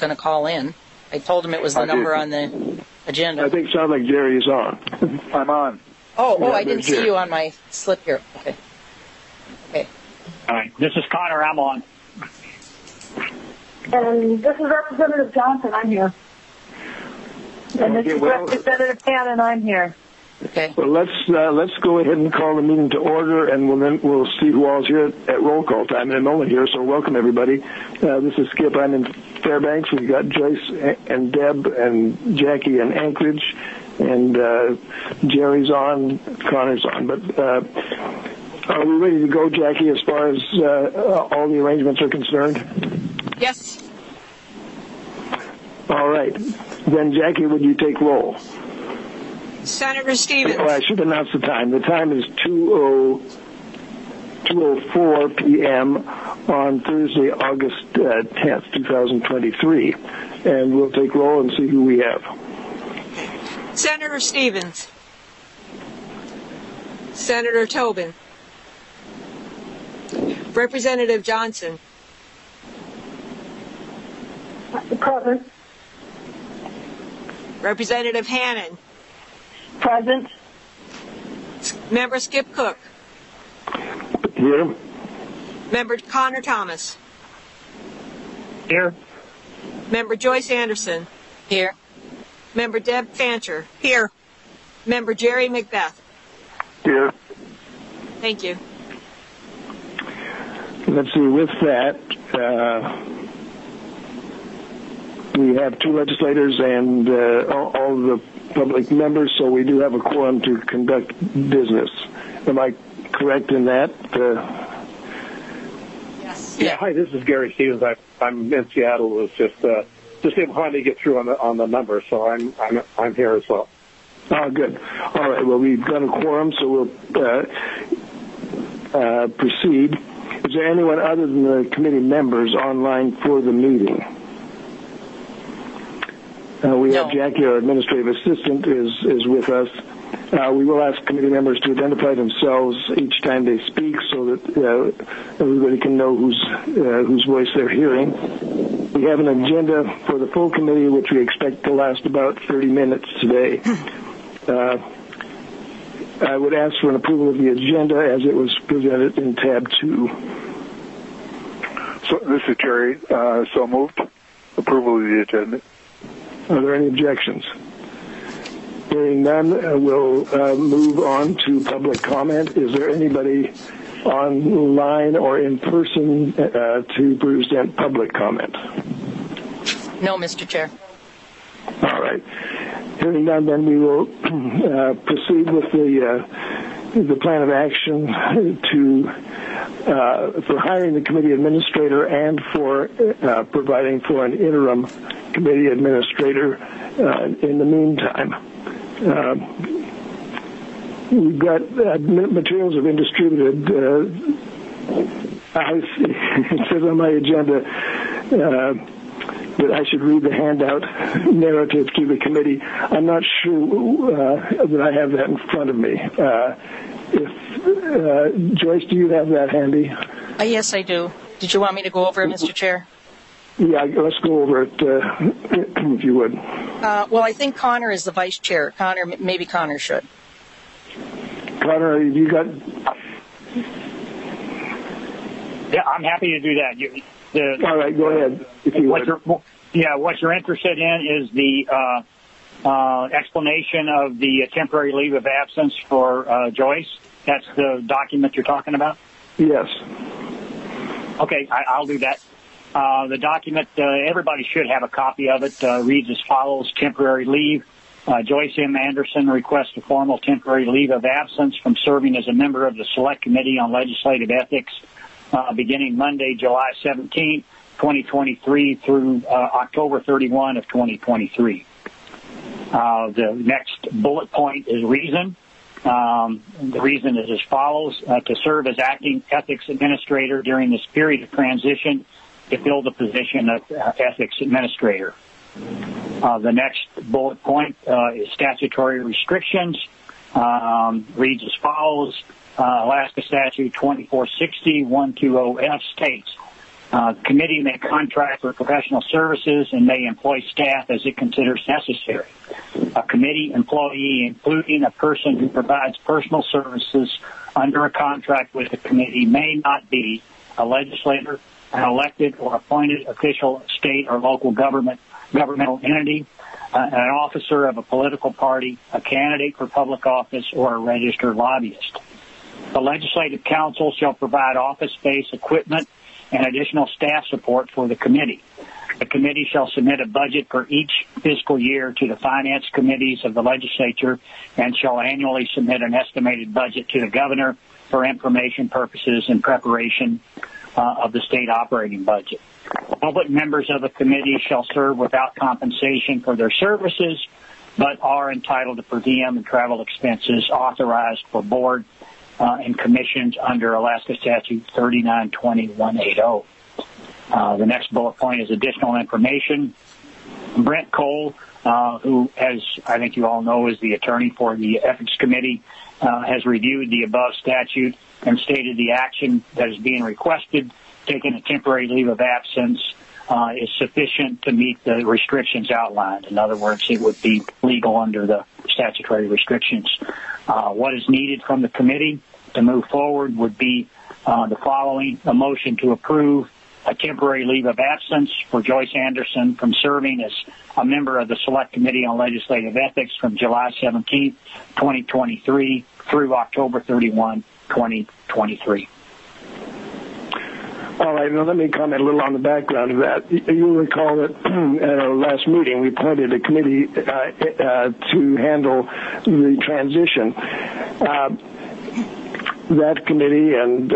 going to call in. I told him it was the number on the agenda. I think it sounds like Jerry is on. I'm on. Oh, I didn't see you on my slip here. Okay. All right. This is Connor. I'm on. And this is Representative Johnson. I'm here. And this is Representative Hannon. I'm here. Okay. Well, let's go ahead and call the meeting to order, and we'll see who all's here at roll call time in a moment here. So welcome everybody. This is Skip. I'm in Fairbanks. We've got Joyce and Deb and Jackie in Anchorage, and Jerry's on, Connor's on. But are we ready to go, Jackie, as far as all the arrangements are concerned? Yes. All right. Then, Jackie, would you take roll? Senator Stevens. Oh, I should announce the time. The time is 2:04 p.m. on Thursday, August 10th, 2023. And we'll take roll and see who we have. Senator Stevens. Senator Tobin. Representative Johnson. Present. Representative Hannon. Present. Member Skip Cook. Here. Member Connor Thomas. Here. Member Joyce Anderson. Here. Member Deb Fancher. Here. Member Jerry Macbeth. Here. Thank you. Let's see, with that, we have two legislators and all of the public members, so we do have a quorum to conduct business. Am I correct in that? Yes. Yeah. Hi, this is Gary Stevens. I'm in Seattle. It's just able to get through on the number, so I'm here as well. Oh, good. All right. Well, we've got a quorum, so we'll proceed. Is there anyone other than the committee members online for the meeting? We have Jackie, our administrative assistant, is with us. We will ask committee members to identify themselves each time they speak so that everybody can know whose voice they're hearing. We have an agenda for the full committee, which we expect to last about 30 minutes today. I would ask for an approval of the agenda as it was presented in tab 2. So this is Jerry. So moved. Approval of the agenda. Are there any objections? Hearing none, we'll move on to public comment. Is there anybody online or in person to present public comment? No, Mr. Chair. All right. Hearing none, then we will proceed with the plan of action for hiring the committee administrator and for providing for an interim committee administrator in the meantime. We've got materials have been distributed. It says on my agenda that I should read the handout narrative to the committee. I'm not sure that I have that in front of me. Joyce, do you have that handy? Yes, I do. Did you want me to go over it, Mr. Chair? Yeah, let's go over it, if you would. Well, I think Connor is the vice chair. Maybe Connor should. Connor, have you got... Yeah, I'm happy to do that. All right, go ahead, if you would. What you're interested in is the explanation of the temporary leave of absence for Joyce. That's the document you're talking about? Yes. Okay, I'll do that. The document, everybody should have a copy of it, reads as follows: temporary leave. Joyce M. Anderson requests a formal temporary leave of absence from serving as a member of the Select Committee on Legislative Ethics beginning Monday, July 17, 2023 through October 31 of 2023. The next bullet point is reason. The reason is as follows: to serve as acting ethics administrator during this period of transition to fill the position of ethics administrator. The next bullet point is statutory restrictions. Reads as follows: Alaska Statute 2460-120F states Committee may contract for professional services and may employ staff as it considers necessary. A committee employee, including a person who provides personal services under a contract with the committee, may not be a legislator, an elected or appointed official of state or local governmental entity, an officer of a political party, a candidate for public office, or a registered lobbyist. The Legislative Council shall provide office space, equipment, and additional staff support for the committee. The committee shall submit a budget for each fiscal year to the finance committees of the legislature and shall annually submit an estimated budget to the governor for information purposes in preparation of the state operating budget. Public members of the committee shall serve without compensation for their services, but are entitled to per diem and travel expenses authorized for board and commissions under Alaska Statute 392180. The next bullet point is additional information. Brent Cole, who, as I think you all know, is the attorney for the Ethics Committee, has reviewed the above statute and stated the action that is being requested, taking a temporary leave of absence, is sufficient to meet the restrictions outlined. In other words, it would be legal under the statutory restrictions. What is needed from the committee to move forward would be the following: a motion to approve a temporary leave of absence for Joyce Anderson from serving as a member of the Select Committee on Legislative Ethics from July 17, 2023 through October 31, 2023. All right, now let me comment a little on the background of that. You'll recall that at our last meeting, we appointed a committee to handle the transition. That committee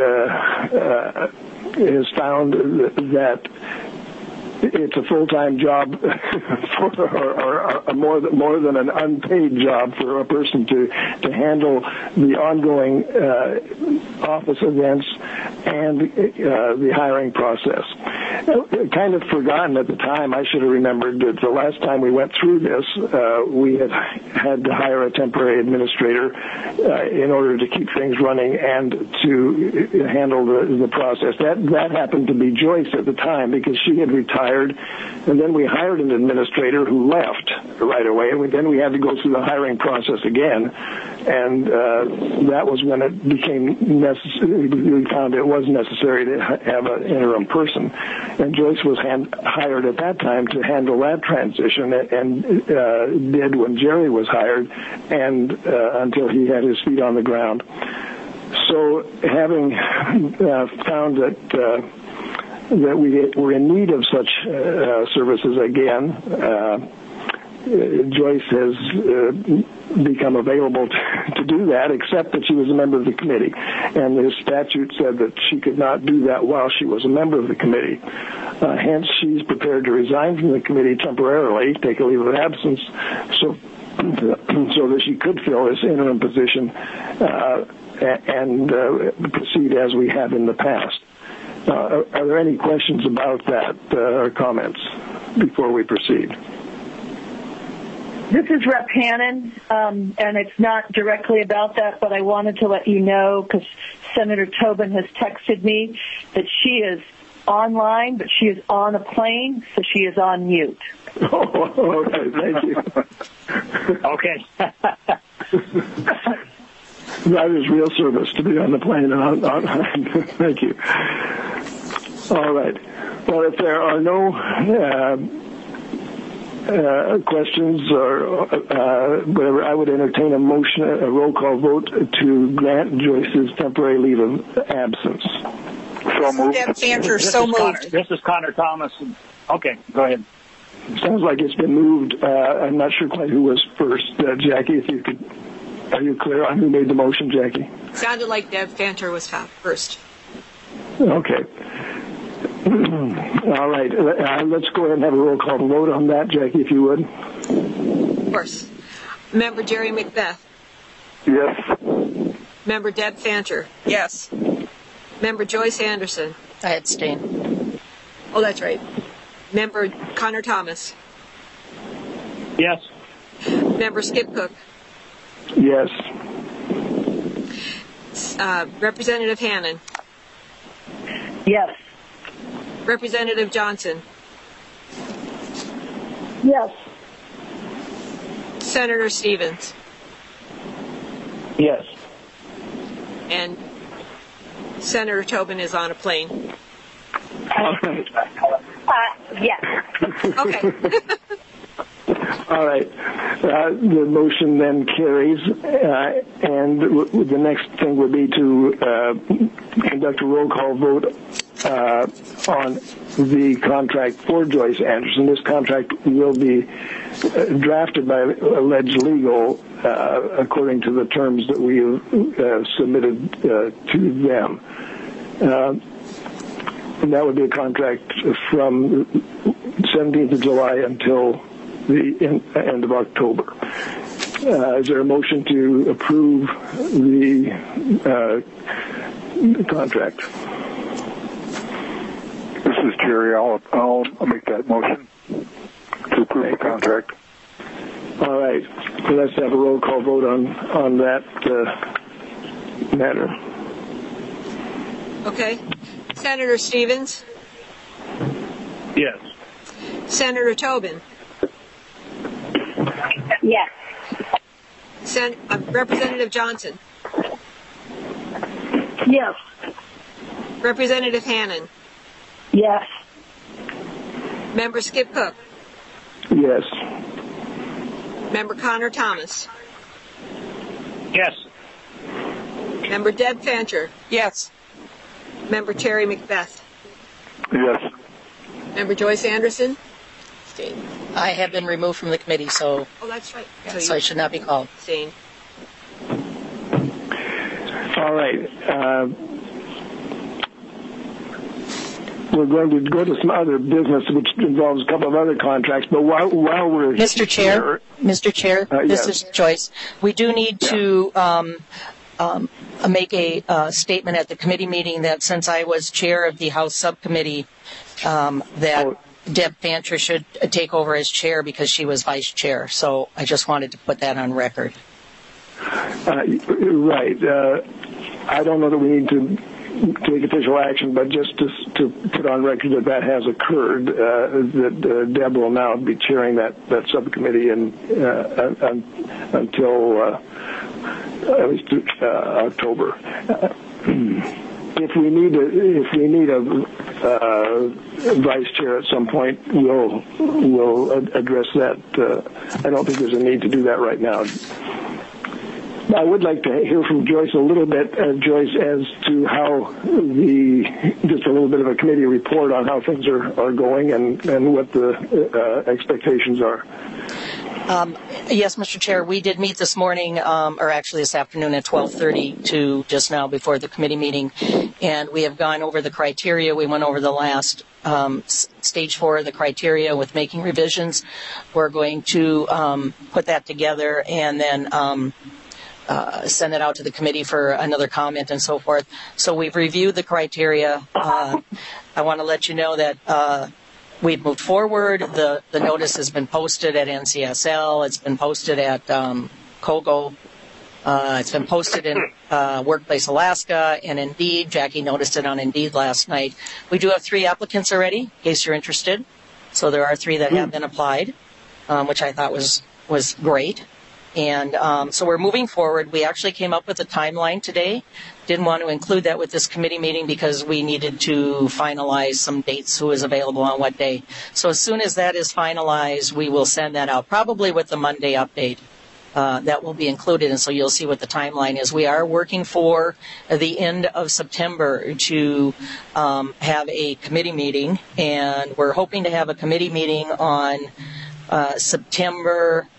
has found that it's a full-time job or more than an unpaid job for a person to handle the ongoing office events and the hiring process. Kind of forgotten at the time. I should have remembered that the last time we went through this, we had to hire a temporary administrator in order to keep things running and to handle the process. That happened to be Joyce at the time because she had retired, and then we hired an administrator who left right away, and then we had to go through the hiring process again, and that was when it became necessary. We found it was necessary to have an interim person, and Joyce was hired at that time to handle that transition, and did when Jerry was hired, and until he had his feet on the ground. So having found that we were in need of such services again, Joyce has become available to do that, except that she was a member of the committee. And the statute said that she could not do that while she was a member of the committee. Hence, she's prepared to resign from the committee temporarily, take a leave of absence, so that she could fill this interim position and proceed as we have in the past. Are there any questions about that or comments before we proceed? This is Rep. Hannon, and it's not directly about that, but I wanted to let you know, because Senator Tobin has texted me, that she is online, but she is on a plane, so she is on mute. Oh, okay, thank you. Okay. That is real service to be on the plane and on. Thank you. All right. Well, if there are no questions or whatever, I would entertain a motion, a roll call vote to grant Joyce's temporary leave of absence. So moved. Deb Fancher, so moved. This is Connor Thomas. Okay, go ahead. Sounds like it's been moved. I'm not sure quite who was first. Jackie, if you could, are you clear on who made the motion, Jackie? Sounded like Deb Fancher was first. Okay. All right. Let's go ahead and have a roll call vote on that, Jackie, if you would. Of course. Member Jerry Macbeth. Yes. Member Deb Fancher. Yes. Member Joyce Anderson. I abstain. Oh, that's right. Member Connor Thomas. Yes. Member Skip Cook. Yes. Representative Hannon. Yes. Representative Johnson, Yes. Senator Stevens, Yes. and Senator Tobin is on a plane. Yes. Okay. All right. The motion then carries, and the next thing would be to conduct a roll call vote on the contract for Joyce Anderson. This contract will be drafted by Alleged Legal according to the terms that we have submitted to them. And that would be a contract from 17th of July until the end of October. Is there a motion to approve the contract? This is Jerry. I'll make that motion to approve the contract. All right. So let's have a roll call vote on that matter. Okay. Senator Stevens, Yes. Senator Tobin, Yes. Representative Johnson, Yes. Representative Hannon, Yes. Member Skip Cook, Yes. Member Connor Thomas, Yes. Member Deb Fancher, Yes. Member Terry Macbeth, Yes. Member Joyce Anderson. I have been removed from the committee, so, Oh, that's right. so I should not be called. Abstain. All right. We're going to go to some other business, which involves a couple of other contracts. But while we're Mr. Chair, this is Joyce. We do need to make a statement at the committee meeting that since I was chair of the House subcommittee, that Deb Fancher should take over as chair because she was vice chair. So I just wanted to put that on record. Right. I don't know that we need to take official action, but just to put on record that has occurred, that Deb will now be chairing that subcommittee until at least October. If we need a vice chair at some point, we'll address that. I don't think there's a need to do that right now. I would like to hear from Joyce a little bit, Joyce, as to how just a little bit of a committee report on how things are going and what the expectations are. Yes, Mr. Chair, we did meet this morning, or actually this afternoon at 12:30 to just now before the committee meeting, and we have gone over the criteria. We went over the last stage 4 of the criteria with making revisions. We're going to put that together and then send it out to the committee for another comment and so forth. So we've reviewed the criteria. I want to let you know that we've moved forward. The notice has been posted at NCSL. It's been posted at COGO. It's been posted in Workplace Alaska and Indeed. Jackie noticed it on Indeed last night. We do have 3 applicants already, in case you're interested. So there are 3 that have been applied, which I thought was great. And so we're moving forward. We actually came up with a timeline today. Didn't want to include that with this committee meeting because we needed to finalize some dates, who is available on what day. So as soon as that is finalized, we will send that out, probably with the Monday update. That will be included, and so you'll see what the timeline is. We are working for the end of September to have a committee meeting, and we're hoping to have a committee meeting on September...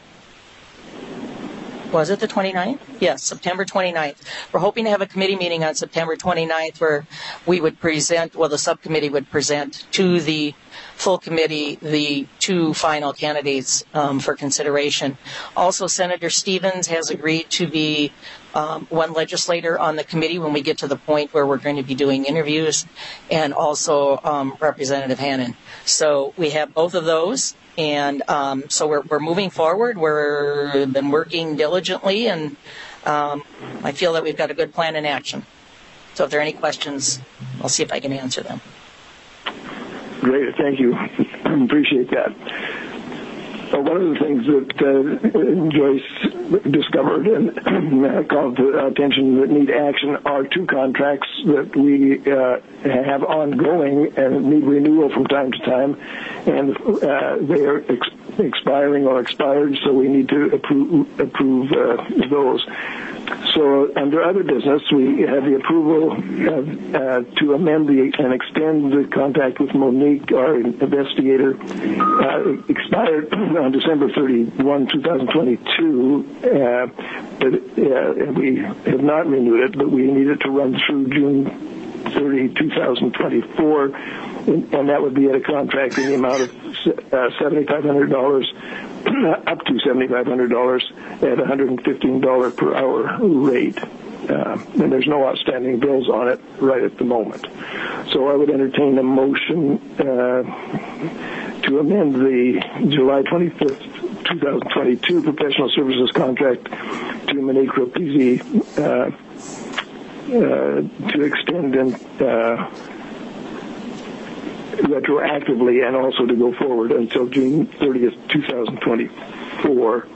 Was it the 29th? Yes, September 29th. We're hoping to have a committee meeting on September 29th where we would present, the subcommittee would present to the full committee the 2 final candidates for consideration. Also, Senator Stevens has agreed to be one legislator on the committee when we get to the point where we're going to be doing interviews, and also Representative Hannon. So we have both of those. And so we're moving forward. We've been working diligently, and I feel that we've got a good plan in action. So if there are any questions, I'll see if I can answer them. Great, thank you. Appreciate that. One of the things that Joyce discovered and called to attention that need action are two contracts that we have ongoing and need renewal from time to time, and they are expiring or expired, so we need to approve those. So under other business, we have the approval to amend and extend the contract with Monique, our investigator, expired on December 31, 2022, but we have not renewed it, but we need it to run through June 30, 2024, and that would be at a contract in the amount of $7,500, up to $7,500 at $115 per hour rate. And there's no outstanding bills on it right at the moment. So I would entertain a motion to amend the July 25th, 2022 professional services contract to Monique Rapizzi to extend and retroactively and also to go forward until June 30th, 2024.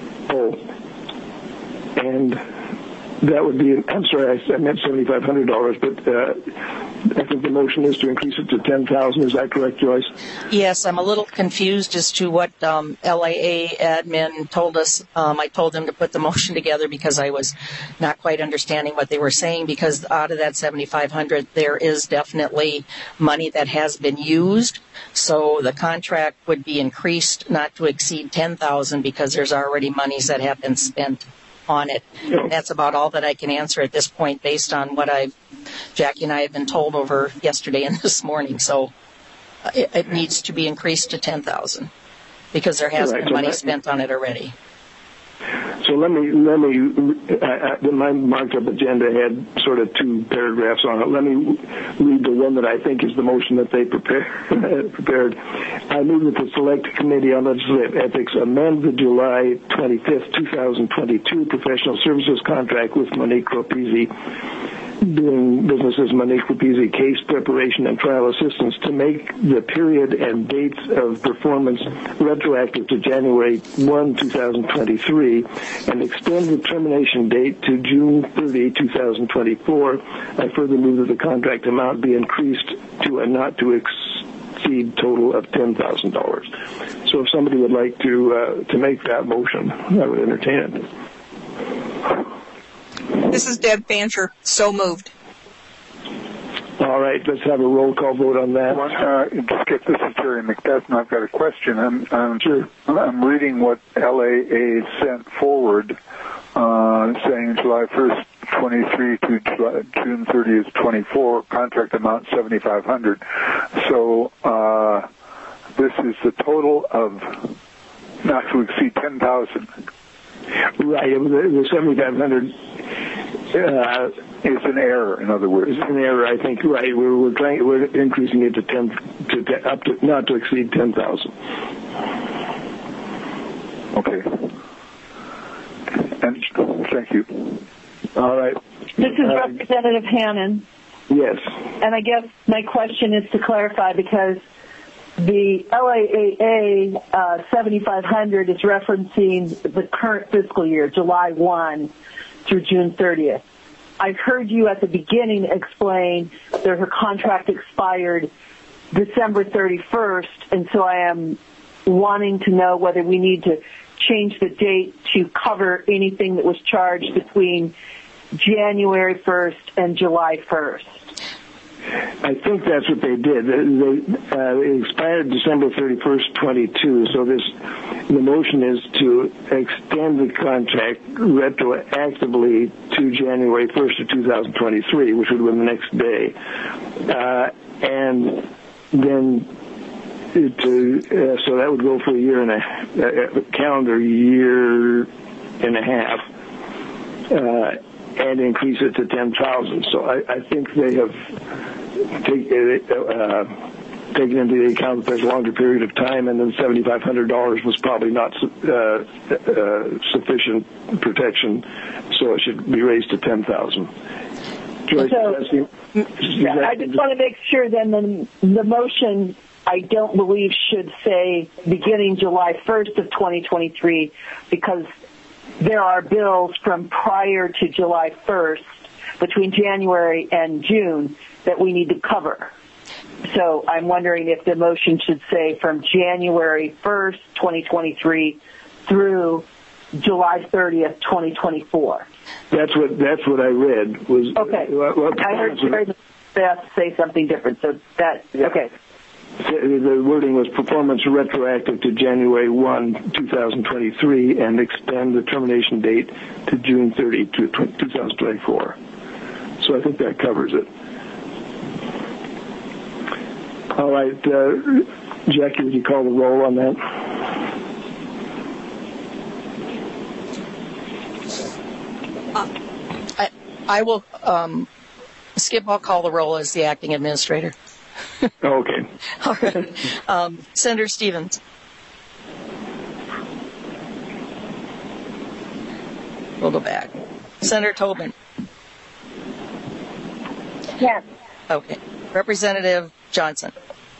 And that would be, I'm sorry, I meant $7,500, but I think the motion is to increase it to $10,000. Is that correct, Joyce? Yes, I'm a little confused as to what LAA admin told us. I told them to put the motion together because I was not quite understanding what they were saying, because out of that $7,500, there is definitely money that has been used. So the contract would be increased not to exceed $10,000 because there's already monies that have been spent on it. And that's about all that I can answer at this point based on what Jackie and I have been told over yesterday and this morning. So it needs to be increased to $10,000 because there has been money spent on it already. So let me my marked up agenda had sort of two paragraphs on it. Let me read the one that I think is the motion that they prepared. I move that the Select Committee on Legislative Ethics amend the July 25th, 2022 professional services contract with Monique Rapizzi, doing business as Monique Rapizzi case preparation and trial assistance, to make the period and dates of performance retroactive to January 1, 2023, and extend the termination date to June 30, 2024. I further move that the contract amount be increased to a not to exceed total of $10,000. So if somebody would like to make that motion, I would entertain it. This is Deb Fancher. So moved. All right, let's have a roll call vote on that. Skip, this is Jerry McDuffin. I've got a question. Sure. I'm reading what LAA sent forward, saying July 1st, 23 to June 30th, 24, contract amount $7,500. So this is the total of not to exceed $10,000. Right, the $7,500 is an error. In other words, it's an error. I think right. We're increasing it to up to not to exceed $10,000. Okay. And thank you. All right. This is Representative Hannon. Yes. And I guess my question is to clarify, because the LAAA 7,500 is referencing the current fiscal year, July 1 through June 30th. I've heard you at the beginning explain that her contract expired December 31st, and so I am wanting to know whether we need to change the date to cover anything that was charged between January 1st and July 1st. I think that's what they did. It expired December 31st, 22. So the motion is to extend the contract retroactively to January 1st of 2023, which would have been the next day, and then so that would go for a calendar year and a half, and increase it to 10,000. So I think they have taken into the account that there's a longer period of time, and then $7,500 was probably not sufficient protection, so it should be raised to 10,000. Joyce, I just want to make sure then the motion, I don't believe should say beginning July 1st of 2023, because there are bills from prior to July 1st, between January and June, that we need to cover. So I'm wondering if the motion should say from January 1st, 2023 through July 30th, 2024. That's what I read. Was okay. I heard Jerry Beth say something different. So that okay. The wording was performance retroactive to January 1, 2023, and extend the termination date to June 30, 2024. So I think that covers it. All right, Jackie, would you call the roll on that? I will, Skip, I'll call the roll as the acting administrator. Okay. All right. Senator Stevens. We'll go back. Senator Tobin. Yes. Okay. Representative Johnson.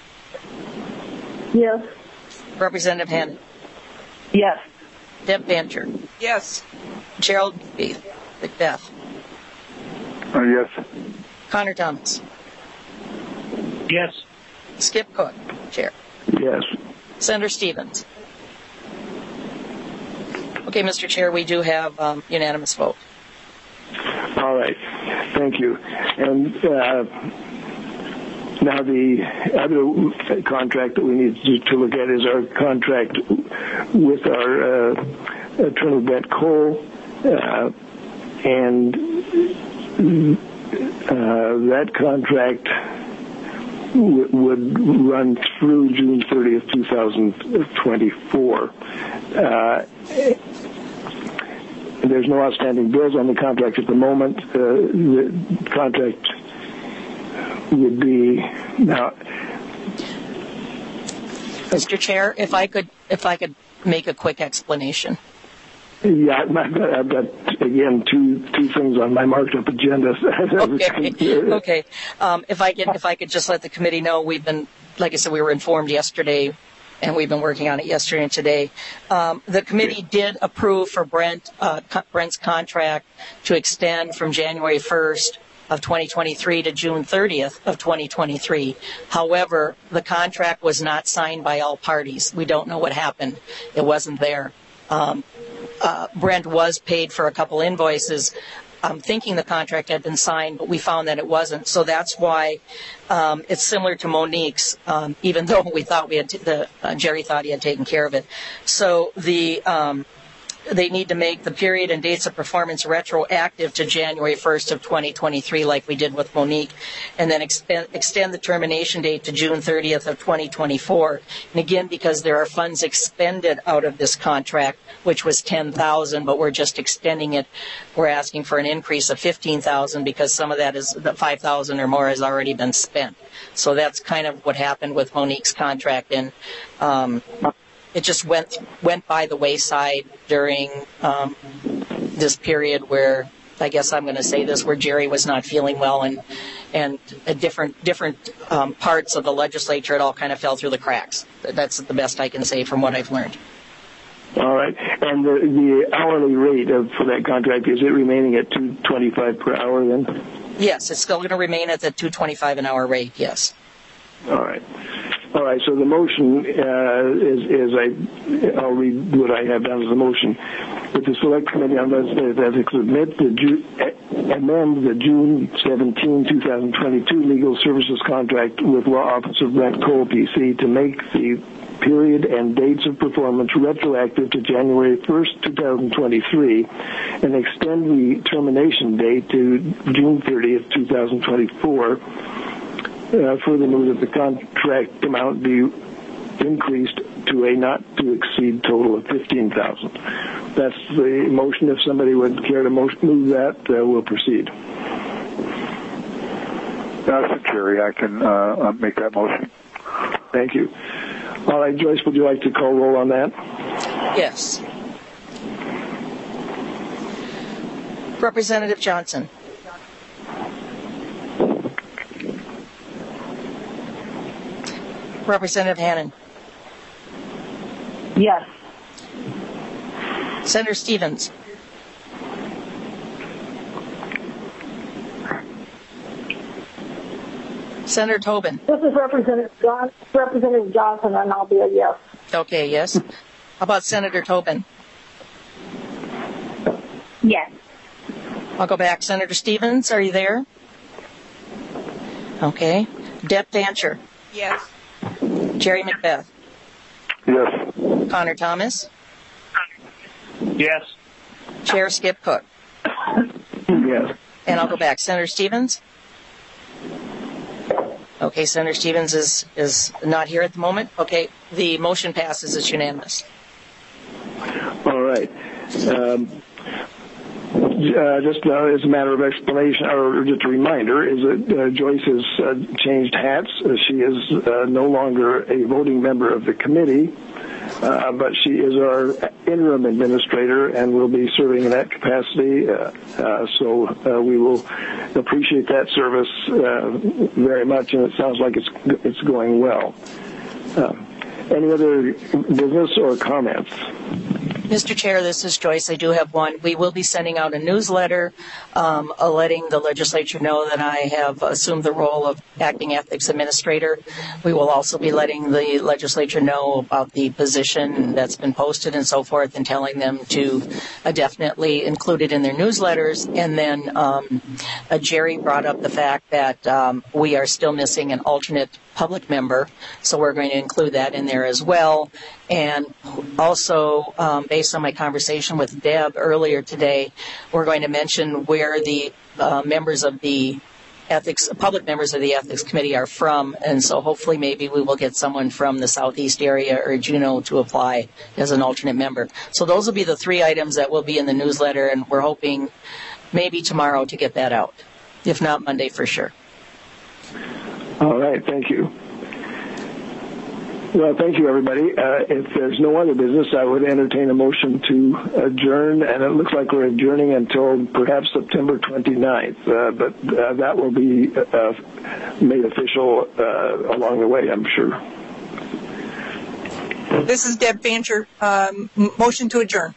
Yes. Representative Hannon. Yes. Deb Fancher. Yes. Gerald McBeth. Yes. Connor Thomas. Yes. Skip Cook, Chair. Yes. Senator Stevens. Okay, Mr. Chair, we do have unanimous vote. All right. Thank you. And now the other contract that we need to look at is our contract with our Attorney Brent Cole, and that contract would run through June 30th, 2024. There's no outstanding bills on the contract at the moment. The contract would be now. Mr. Chair, if I could make a quick explanation. Yeah, I've got again two things on my marked up agenda. Okay. If I could just let the committee know, we've been, like I said, we were informed yesterday, and we've been working on it yesterday and today. The committee did approve for Brent's contract to extend from January 1st of 2023 to June 30th of 2023. However, the contract was not signed by all parties. We don't know what happened. It wasn't there. Brent was paid for a couple invoices. I'm thinking the contract had been signed, but we found that it wasn't. So that's why it's similar to Monique's, even though we thought Jerry thought he had taken care of it. So they need to make the period and dates of performance retroactive to January 1st of 2023, like we did with Monique, and then extend the termination date to June 30th of 2024. And again, because there are funds expended out of this contract, which was $10,000, but we're just extending it. We're asking for an increase of $15,000 because some of that is the $5,000 or more has already been spent. So that's kind of what happened with Monique's contract, and it just went by the wayside during this period where, I guess I'm going to say this, where Jerry was not feeling well, and different parts of the legislature, it all kind of fell through the cracks. That's the best I can say from what I've learned. All right. And the hourly rate for that contract, is it remaining at $2.25 per hour then? Yes, it's still going to remain at the $2.25 an hour rate, yes. All right. So the motion I'll read what I have down as the motion. That the Select Committee on Legislative Ethics amend the June 17, 2022 legal services contract with Law Office of Brent Cole, PC, to make the period and dates of performance retroactive to January 1st, 2023, and extend the termination date to June 30th, 2024. Further move that the contract amount be increased to a not to exceed total of $15,000. That's the motion. If somebody would care to move that, we'll proceed. Mr. Jerry, I can make that motion. Thank you. All right, Joyce, would you like to call roll on that? Yes. Representative Johnson. Representative Hannan. Yes. Senator Stevens. Senator Tobin. This is Representative Johnson, and I'll be a yes. Okay, yes. How about Senator Tobin? Yes. I'll go back. Senator Stevens, are you there? Okay. Deb Fancher. Yes. Jerry McBeth. Yes. Connor Thomas. Yes. Chair Skip Cook. Yes. And I'll go back. Senator Stevens? Okay, Senator Stevens is not here at the moment. Okay, the motion passes. It's unanimous. All right. Just as a matter of explanation, or just a reminder, is that Joyce has changed hats. She is no longer a voting member of the committee, but she is our interim administrator and will be serving in that capacity. So we will appreciate that service very much, and it sounds like it's going well. Any other business or comments? Mr. Chair, this is Joyce. I do have one. We will be sending out a newsletter letting the legislature know that I have assumed the role of acting ethics administrator. We will also be letting the legislature know about the position that's been posted and so forth, and telling them to definitely include it in their newsletters. And then Jerry brought up the fact that we are still missing an alternate public member, so we're going to include that in there as well. And also, based on my conversation with Deb earlier today, we're going to mention where the members of the public members of the Ethics Committee are from, and so hopefully maybe we will get someone from the Southeast area or Juneau to apply as an alternate member. So those will be the 3 items that will be in the newsletter, and we're hoping maybe tomorrow to get that out, if not Monday for sure. All right, thank you. Well, thank you, everybody. If there's no other business, I would entertain a motion to adjourn, and it looks like we're adjourning until perhaps September 29th, but that will be made official along the way, I'm sure. This is Deb Fancher. Motion to adjourn.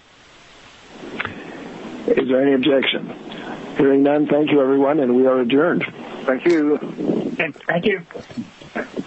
Is there any objection? Hearing none, thank you, everyone, and we are adjourned. Thank you. Thank you.